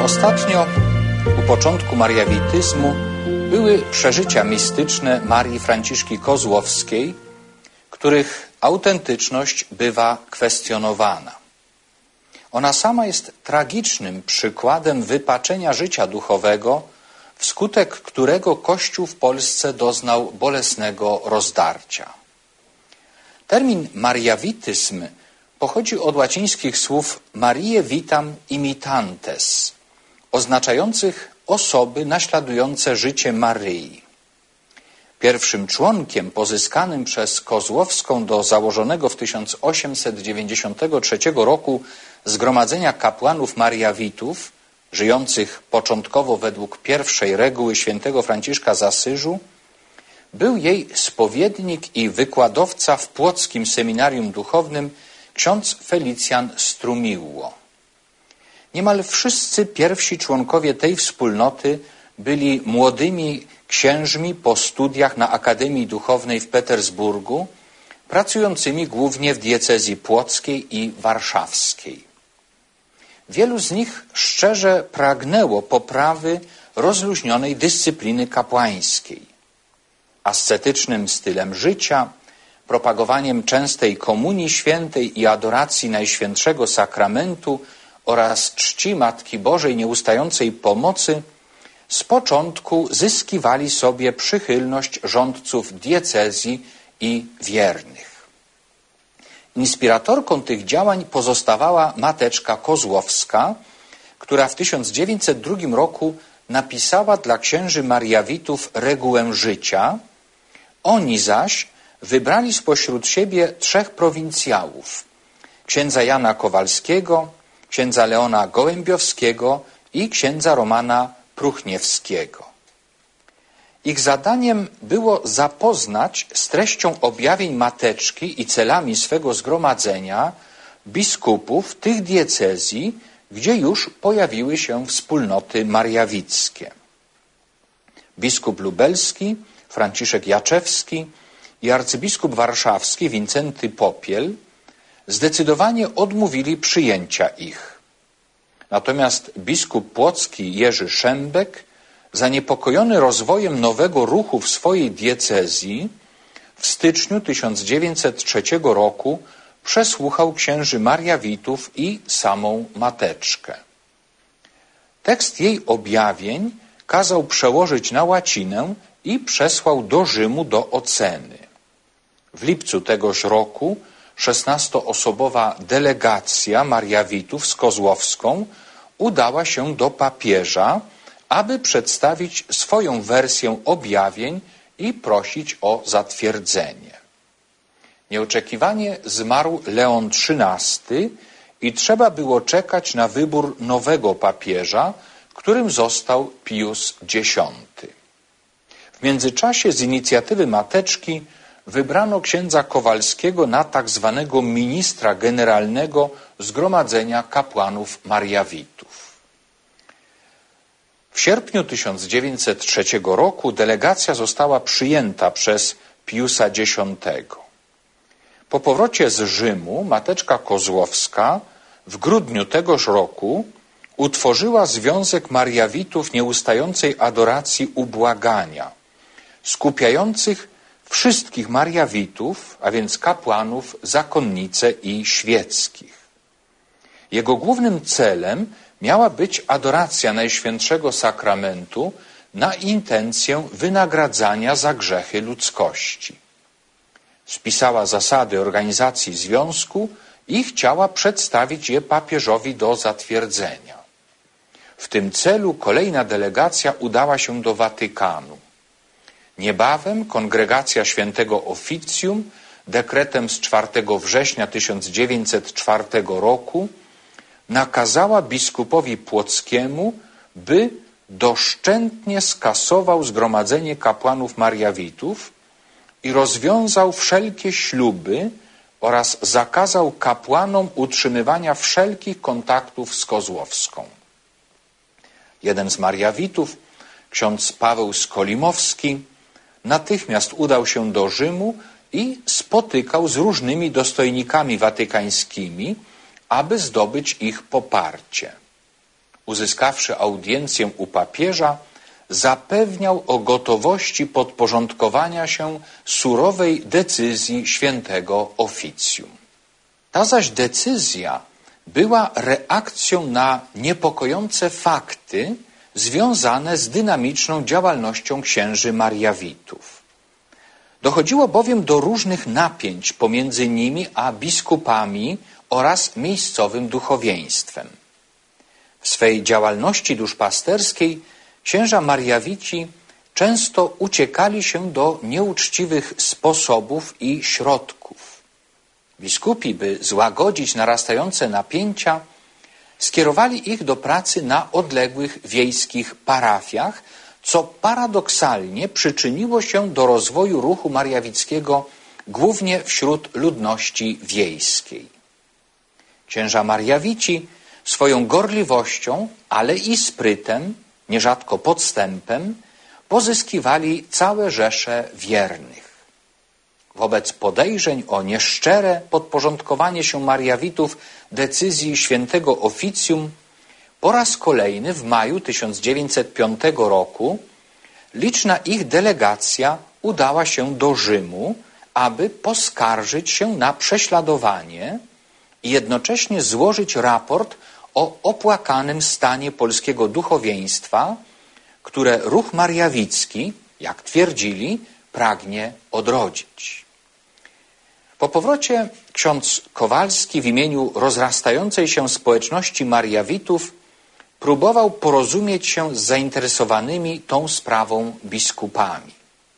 Ostatnio, u początku mariawityzmu, były przeżycia mistyczne Marii Franciszki Kozłowskiej, których autentyczność bywa kwestionowana. Ona sama jest tragicznym przykładem wypaczenia życia duchowego, wskutek którego Kościół w Polsce doznał bolesnego rozdarcia. Termin mariawityzm pochodzi od łacińskich słów Mariae vitam imitantes, oznaczających osoby naśladujące życie Maryi. Pierwszym członkiem pozyskanym przez Kozłowską do założonego w 1893 roku Zgromadzenia Kapłanów Mariawitów, żyjących początkowo według pierwszej reguły świętego Franciszka z Asyżu, był jej spowiednik i wykładowca w płockim seminarium duchownym ksiądz Felicjan Strumiło. Niemal wszyscy pierwsi członkowie tej wspólnoty byli młodymi księżmi po studiach na Akademii Duchownej w Petersburgu, pracującymi głównie w diecezji płockiej i warszawskiej. Wielu z nich szczerze pragnęło poprawy rozluźnionej dyscypliny kapłańskiej. Ascetycznym stylem życia, propagowaniem częstej komunii świętej i adoracji Najświętszego Sakramentu oraz czci Matki Bożej nieustającej pomocy z początku zyskiwali sobie przychylność rządców diecezji i wiernych. Inspiratorką tych działań pozostawała mateczka Kozłowska, która w 1902 roku napisała dla księży Mariawitów regułę życia. Oni zaś wybrali spośród siebie 3 prowincjałów: księdza Jana Kowalskiego, księdza Leona Gołębiowskiego i księdza Romana Pruchniewskiego. Ich zadaniem było zapoznać z treścią objawień mateczki i celami swego zgromadzenia biskupów tych diecezji, gdzie już pojawiły się wspólnoty mariawickie. Biskup lubelski Franciszek Jaczewski i arcybiskup warszawski Wincenty Popiel zdecydowanie odmówili przyjęcia ich. Natomiast biskup płocki Jerzy Szembek, zaniepokojony rozwojem nowego ruchu w swojej diecezji, w styczniu 1903 roku przesłuchał księży Mariawitów i samą mateczkę. Tekst jej objawień kazał przełożyć na łacinę i przesłał do Rzymu do oceny. W lipcu tegoż roku 16-osobowa delegacja Mariawitów z Kozłowską udała się do papieża, aby przedstawić swoją wersję objawień i prosić o zatwierdzenie. Nieoczekiwanie zmarł Leon XIII i trzeba było czekać na wybór nowego papieża, którym został Pius X. W międzyczasie z inicjatywy mateczki wybrano księdza Kowalskiego na tak zwanego ministra generalnego Zgromadzenia Kapłanów Mariawitów. W sierpniu 1903 roku delegacja została przyjęta przez Piusa X. Po powrocie z Rzymu mateczka Kozłowska w grudniu tegoż roku utworzyła Związek Mariawitów Nieustającej Adoracji Ubłagania, skupiających wszystkich Mariawitów, a więc kapłanów, zakonnice i świeckich. Jego głównym celem miała być adoracja Najświętszego Sakramentu na intencję wynagradzania za grzechy ludzkości. Spisała zasady organizacji związku i chciała przedstawić je papieżowi do zatwierdzenia. W tym celu kolejna delegacja udała się do Watykanu. Niebawem Kongregacja Świętego Oficjum dekretem z 4 września 1904 roku nakazała biskupowi płockiemu, by doszczętnie skasował Zgromadzenie Kapłanów Mariawitów i rozwiązał wszelkie śluby oraz zakazał kapłanom utrzymywania wszelkich kontaktów z Kozłowską. Jeden z Mariawitów, ksiądz Paweł Skolimowski, natychmiast udał się do Rzymu i spotykał z różnymi dostojnikami watykańskimi, aby zdobyć ich poparcie. uzyskawszy audiencję u papieża, zapewniał o gotowości podporządkowania się surowej decyzji świętego oficjum. Ta zaś decyzja była reakcją na niepokojące fakty związane z dynamiczną działalnością księży Mariawitów. Dochodziło bowiem do różnych napięć pomiędzy nimi a biskupami oraz miejscowym duchowieństwem. W swej działalności duszpasterskiej księża Mariawici często uciekali się do nieuczciwych sposobów i środków. Biskupi, by złagodzić narastające napięcia, skierowali ich do pracy na odległych wiejskich parafiach, co paradoksalnie przyczyniło się do rozwoju ruchu mariawickiego głównie wśród ludności wiejskiej. Księża Mariawici swoją gorliwością, ale i sprytem, nierzadko podstępem, pozyskiwali całe rzesze wiernych. Wobec podejrzeń o nieszczere podporządkowanie się Mariawitów decyzji świętego oficjum po raz kolejny w maju 1905 roku liczna ich delegacja udała się do Rzymu, aby poskarżyć się na prześladowanie i jednocześnie złożyć raport o opłakanym stanie polskiego duchowieństwa, które ruch mariawicki, jak twierdzili, pragnie odrodzić. Po powrocie ksiądz Kowalski w imieniu rozrastającej się społeczności Mariawitów próbował porozumieć się z zainteresowanymi tą sprawą biskupami.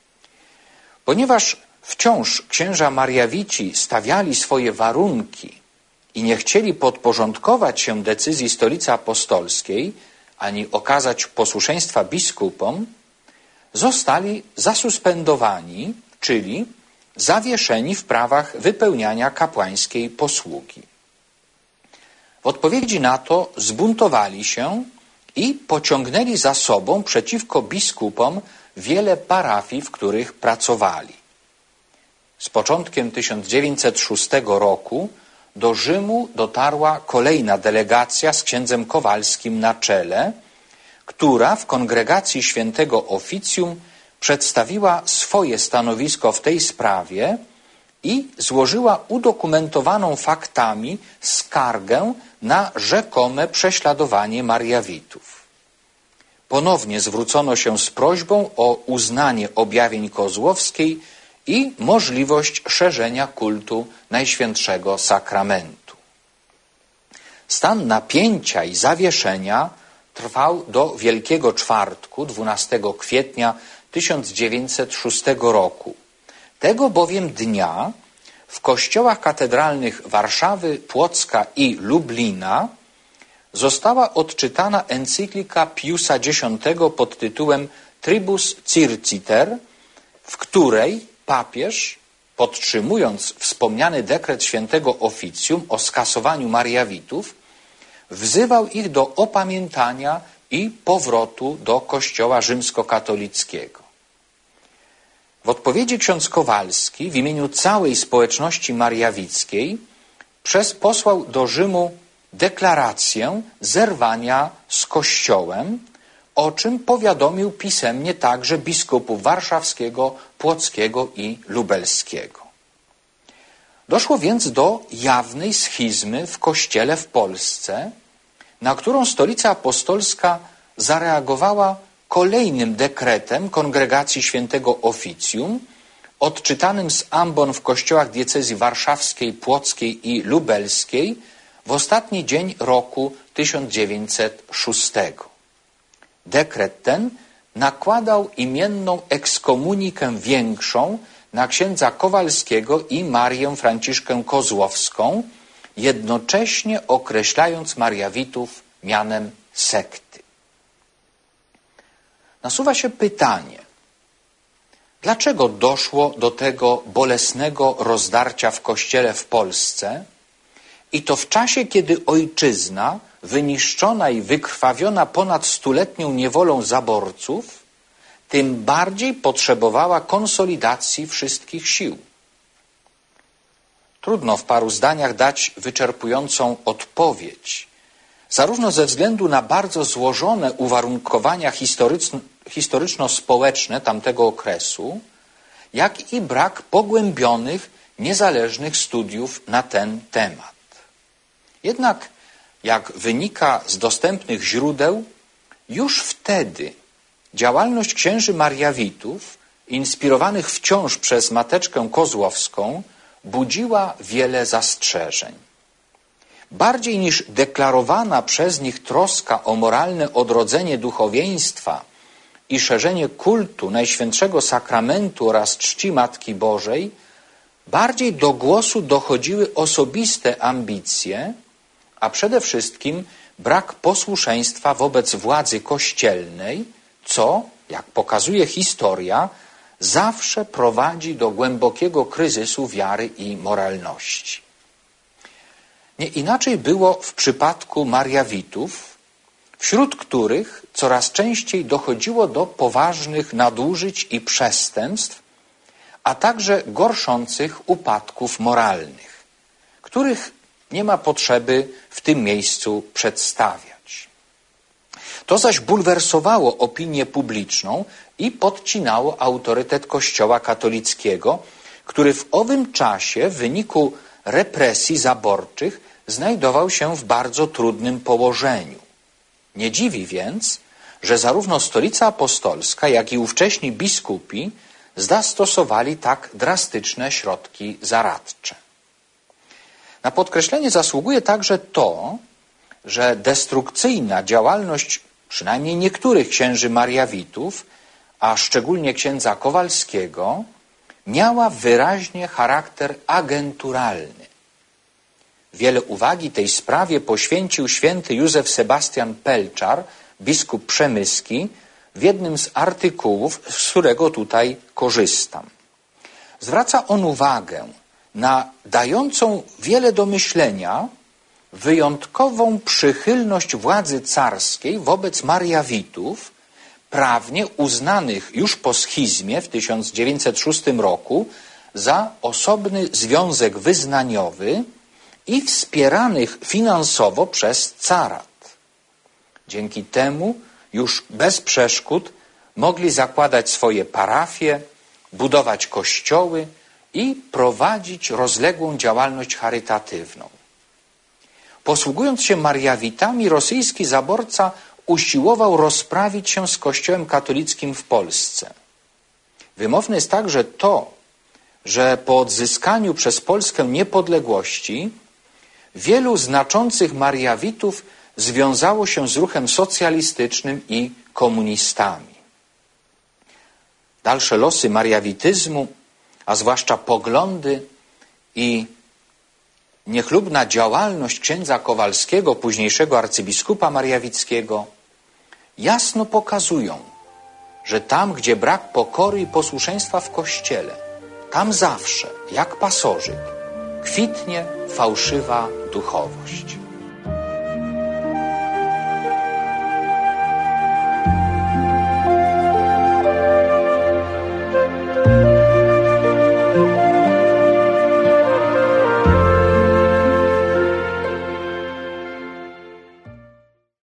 Ponieważ wciąż księża Mariawici stawiali swoje warunki i nie chcieli podporządkować się decyzji Stolicy Apostolskiej, ani okazać posłuszeństwa biskupom, zostali zasuspendowani, czyli zawieszeni w prawach wypełniania kapłańskiej posługi. W odpowiedzi na to zbuntowali się i pociągnęli za sobą przeciwko biskupom wiele parafii, w których pracowali. Z początkiem 1906 roku do Rzymu dotarła kolejna delegacja z księdzem Kowalskim na czele, która w kongregacji świętego oficjum przedstawiła swoje stanowisko w tej sprawie i złożyła udokumentowaną faktami skargę na rzekome prześladowanie Mariawitów. Ponownie zwrócono się z prośbą o uznanie objawień kozłowskiej i możliwość szerzenia kultu Najświętszego Sakramentu. Stan napięcia i zawieszenia trwał do Wielkiego Czwartku, 12 kwietnia 1906 roku. Tego bowiem dnia w kościołach katedralnych Warszawy, Płocka i Lublina została odczytana encyklika Piusa X pod tytułem Tribus Circiter, w której papież, podtrzymując wspomniany dekret świętego oficjum o skasowaniu Mariawitów, wzywał ich do opamiętania i powrotu do Kościoła rzymskokatolickiego. W odpowiedzi ksiądz Kowalski w imieniu całej społeczności mariawickiej posłał do Rzymu deklarację zerwania z Kościołem, o czym powiadomił pisemnie także biskupów warszawskiego, płockiego i lubelskiego. Doszło więc do jawnej schizmy w Kościele w Polsce, na którą Stolica Apostolska zareagowała kolejnym dekretem Kongregacji Świętego Oficjum, odczytanym z ambon w kościołach diecezji warszawskiej, płockiej i lubelskiej w ostatni dzień roku 1906. Dekret ten nakładał imienną ekskomunikę większą na księdza Kowalskiego i Marię Franciszkę Kozłowską, jednocześnie określając Mariawitów mianem sekty. Nasuwa się pytanie, dlaczego doszło do tego bolesnego rozdarcia w Kościele w Polsce i to w czasie, kiedy ojczyzna, wyniszczona i wykrwawiona ponad stuletnią niewolą zaborców, tym bardziej potrzebowała konsolidacji wszystkich sił. Trudno w paru zdaniach dać wyczerpującą odpowiedź zarówno ze względu na bardzo złożone uwarunkowania historyczno-społeczne tamtego okresu, jak i brak pogłębionych, niezależnych studiów na ten temat. Jednak, jak wynika z dostępnych źródeł, już wtedy działalność księży Mariawitów, inspirowanych wciąż przez Mateczkę Kozłowską, budziła wiele zastrzeżeń. Bardziej niż deklarowana przez nich troska o moralne odrodzenie duchowieństwa i szerzenie kultu Najświętszego Sakramentu oraz czci Matki Bożej, bardziej do głosu dochodziły osobiste ambicje, a przede wszystkim brak posłuszeństwa wobec władzy kościelnej, co, jak pokazuje historia, zawsze prowadzi do głębokiego kryzysu wiary i moralności. Nie inaczej było w przypadku Mariawitów, wśród których coraz częściej dochodziło do poważnych nadużyć i przestępstw, a także gorszących upadków moralnych, których nie ma potrzeby w tym miejscu przedstawiać. To zaś bulwersowało opinię publiczną i podcinało autorytet Kościoła katolickiego, który w owym czasie w wyniku represji zaborczych znajdował się w bardzo trudnym położeniu. Nie dziwi więc, że zarówno Stolica Apostolska, jak i ówcześni biskupi zastosowali tak drastyczne środki zaradcze. Na podkreślenie zasługuje także to, że destrukcyjna działalność przynajmniej niektórych księży Mariawitów, a szczególnie księdza Kowalskiego, miała wyraźnie charakter agenturalny. Wiele uwagi tej sprawie poświęcił święty Józef Sebastian Pelczar, biskup przemyski, w jednym z artykułów, z którego tutaj korzystam. Zwraca on uwagę na dającą wiele do myślenia wyjątkową przychylność władzy carskiej wobec Mariawitów, prawnie uznanych już po schizmie w 1906 roku za osobny związek wyznaniowy i wspieranych finansowo przez carat. Dzięki temu już bez przeszkód mogli zakładać swoje parafie, budować kościoły i prowadzić rozległą działalność charytatywną. Posługując się Mariawitami, rosyjski zaborca usiłował rozprawić się z Kościołem katolickim w Polsce. Wymowne jest także to, że po odzyskaniu przez Polskę niepodległości wielu znaczących Mariawitów związało się z ruchem socjalistycznym i komunistami. Dalsze losy mariawityzmu, a zwłaszcza poglądy i niechlubna działalność księdza Kowalskiego, późniejszego arcybiskupa mariawickiego, jasno pokazują, że tam, gdzie brak pokory i posłuszeństwa w Kościele, tam zawsze, jak pasożyt, kwitnie fałszywa duchowość.